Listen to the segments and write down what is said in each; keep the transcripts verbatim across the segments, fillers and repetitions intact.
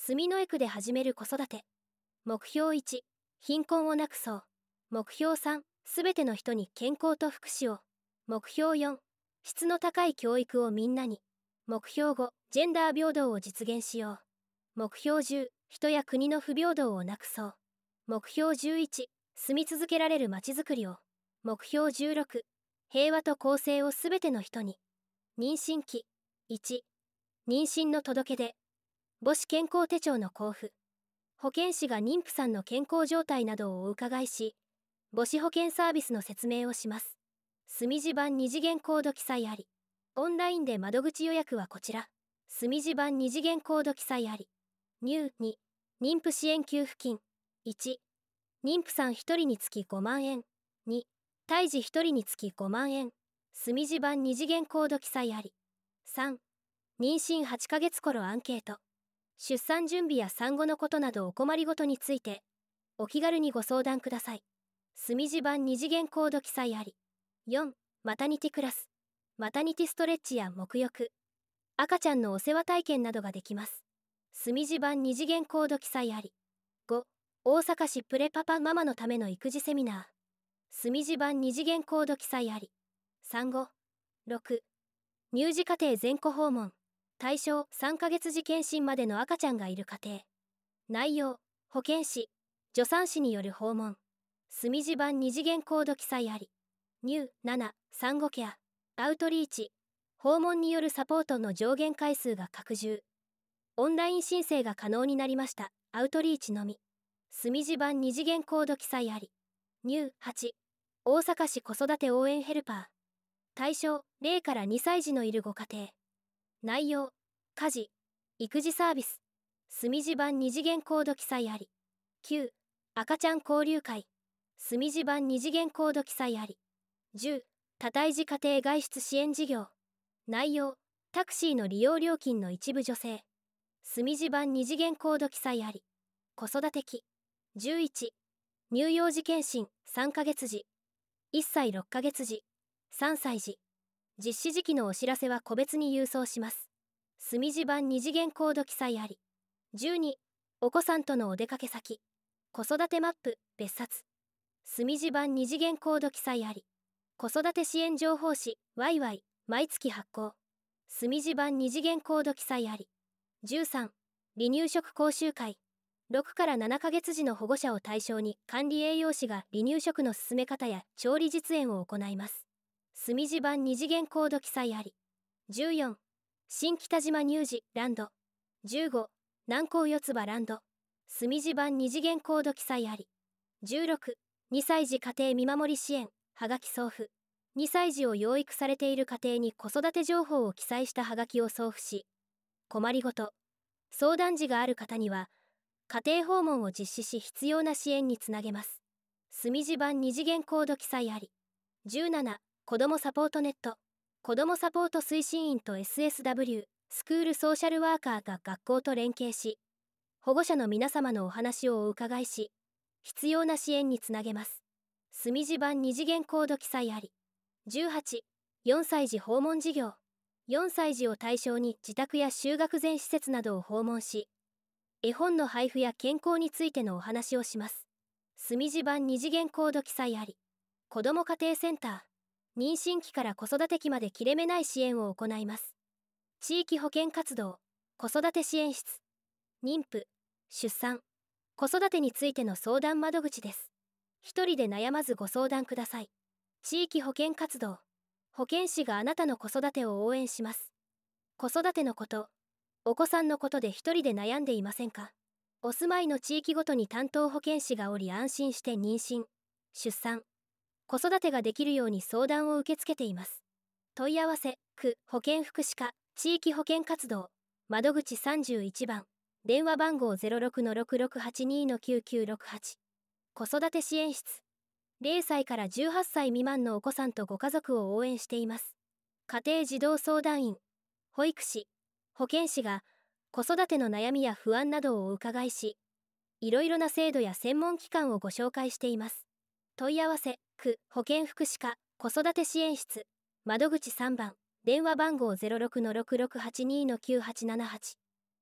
住之江区で始める子育て。目標いち、貧困をなくそう。目標さん、すべての人に健康と福祉を。目標よん、質の高い教育をみんなに。目標ご、ジェンダー平等を実現しよう。目標じゅう、人や国の不平等をなくそう。目標じゅういち、住み続けられるまちづくりを。目標じゅうろく、平和と公正をすべての人に。妊娠期。いち、妊娠の届け出。母子健康手帳の交付。保健師が妊婦さんの健康状態などをお伺いし、母子保健サービスの説明をします。住地版二次元コード記載あり。オンラインで窓口予約はこちら。住地版二次元コード記載あり。入に、妊婦支援給付金。いち、妊婦さんひとりにつきごまんえん。に、胎児ひとりにつきごまんえん。住地版二次元コード記載あり。さん、妊娠はちかげつ頃アンケート。出産準備や産後のことなどお困りごとについて、お気軽にご相談ください。住地版二次元コード記載あり。よん、マタニティクラス。マタニティストレッチや沐浴、赤ちゃんのお世話体験などができます。住地版二次元コード記載あり。ご、大阪市プレパパママのための育児セミナー。住地版二次元コード記載あり。産後。ろく、乳児家庭全戸訪問。対象さんかげつ時検診までの赤ちゃんがいる家庭。内容、保健師、助産師による訪問。住地版二次元コード記載あり。乳なな、産後ケア、アウトリーチ、訪問によるサポートの上限回数が拡充。オンライン申請が可能になりました。アウトリーチのみ。住地版二次元コード記載あり。乳はち、大阪市子育て応援ヘルパー。対象ゼロからにさい児のいるご家庭。内容、家事、育児サービス。住地版二次元コード記載あり。きゅう、赤ちゃん交流会。住地版二次元コード記載あり。じゅう、多胎児家庭外出支援事業。内容、タクシーの利用料金の一部助成。住地版二次元コード記載あり。子育て期。じゅういち、乳幼児検診さんかげつ時、いっさいろっかげつ時、さんさい時。実施時期のお知らせは個別に郵送します。住地版二次元コード記載あり。じゅうに、お子さんとのお出かけ先。子育てマップ別冊。住地版二次元コード記載あり。子育て支援情報誌ワイワイ毎月発行。住地版二次元コード記載あり。じゅうさん、離乳食講習会。ろくからななかげつ時の保護者を対象に管理栄養士が離乳食の進め方や調理実演を行います。住地版二次元コード記載あり。じゅうよん、新北島乳児ランド。じゅうご、南高四つ葉ランド。住地版二次元コード記載あり。じゅうろく、にさい児家庭見守り支援はがき送付。にさい児を養育されている家庭に子育て情報を記載したはがきを送付し、困りごと、相談時がある方には、家庭訪問を実施し必要な支援につなげます。住地版二次元コード記載あり。じゅうなな、子どもサポートネット。子どもサポート推進員と エスエスダブリュー、スクールソーシャルワーカーが学校と連携し、保護者の皆様のお話をお伺いし、必要な支援につなげます。住地版二次元コード記載あり。じゅうはち、よんさい児訪問事業。よんさい児を対象に自宅や就学前施設などを訪問し、絵本の配布や健康についてのお話をします。住地版二次元コード記載あり。子ども家庭センター。妊娠期から子育て期まで切れ目ない支援を行います。地域保健活動、子育て支援室。妊婦、出産、子育てについての相談窓口です。一人で悩まずご相談ください。地域保健活動、保健師があなたの子育てを応援します。子育てのこと、お子さんのことで一人で悩んでいませんか？お住まいの地域ごとに担当保健師がおり安心して妊娠、出産、子育てができるように相談を受け付けています。問い合わせ、区保健福祉課、地域保健活動、窓口さんじゅういちばん、電話番号 ゼロろくのろくろくはちにのきゅうきゅうろくはち。子育て支援室。ゼロさいからじゅうはっさい未満のお子さんとご家族を応援しています。家庭児童相談員、保育士、保健師が子育ての悩みや不安などをお伺いし、いろいろな制度や専門機関をご紹介しています。問い合わせ、区保健福祉課、子育て支援室、窓口さんばん、電話番号 ゼロろくのろくろくはちにのきゅうはちななはち。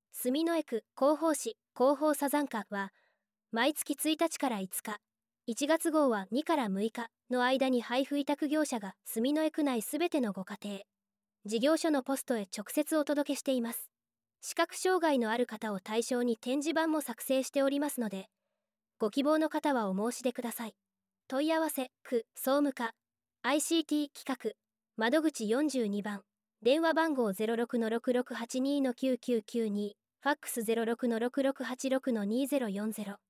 住之江区広報誌広報サザンカは毎月ついたちからいつか、いちがつ号はにからむいかの間に配布委託業者が住之江区内すべてのご家庭、事業所のポストへ直接お届けしています。視覚障害のある方を対象に展示板も作成しておりますので、ご希望の方はお申し出ください。問い合わせ、区総務課 アイシーティー 企画窓口よんじゅうにばん、電話番号 ゼロろくのろくろくはちにのきゅうきゅうきゅうに、ファックス ゼロろくのろくろくはちろくのにゼロよんゼロ。